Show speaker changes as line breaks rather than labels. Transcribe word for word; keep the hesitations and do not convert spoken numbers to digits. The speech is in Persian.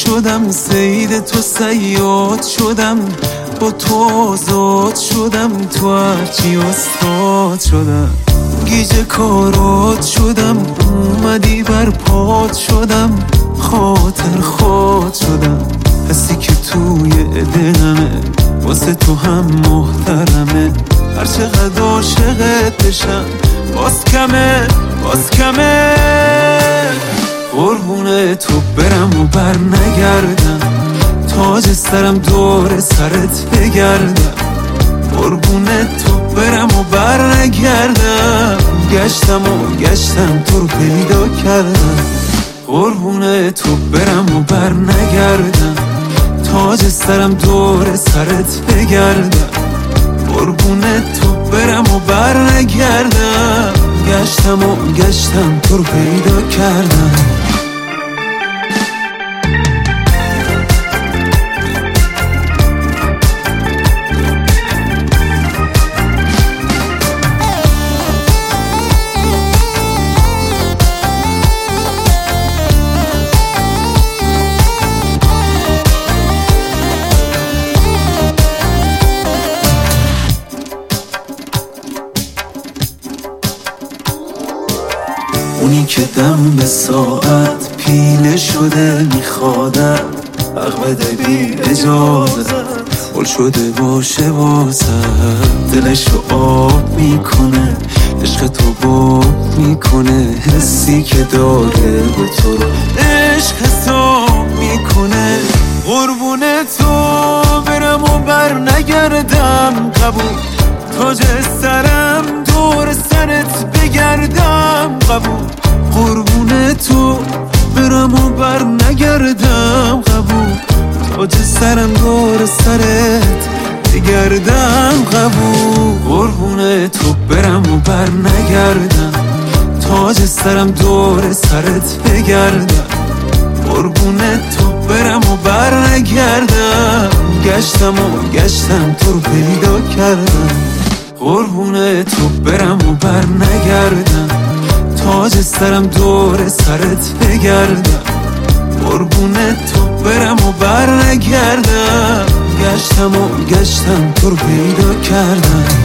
شدم، سید تو صیاد شدم، با تو آزاد شدم، تو هرچی استاد شدم. گیج کارات شدم، اومدی بر پات شدم، خاطر خود شدم. حسی که توی دلمه واسه تو هم محترمه، هر چقدر عاشقت بشم باز کمه باز کمه. قربون تو برم و بر نگردم، تاج سرم دور سرت بگردم. قربون تو برم و بر نگردم، گشتم و گشتم تو رو پیدا کردم. قربون تو برم و بر نگردم، تاج سرم دور سرت بگردم. قربون تو برم و بر نگردم، گشتم و گشتم تو رو پیدا کردم. اونی که دم به ساعت پیله شده میخوادم، حق بده بی اجازت، بول شده باشه واسه دلشو آب میکنه، عشق تو باب میکنه. حسی که داره به تو رو عشق حساب میکنه. قربون تو برم و بر نگردم، قبول تاج سرم دور سرت بگردم، قبول. قربون تو برم و بر نگردم، قبول تاج سرم دور سرت بگردم، قبول. قربون تو برم و بر نگردم، تاج سرم دور سرت بگردم. قربون تو برم و بر نگردم، گشتم و گشتم تو رو پیدا کردم. قربون تو برم و بر نگردم، تاج سرم دور سرت بگردم. قربون تو برم و بر نگردم، گشتم و گشتم تو رو پیدا کردم.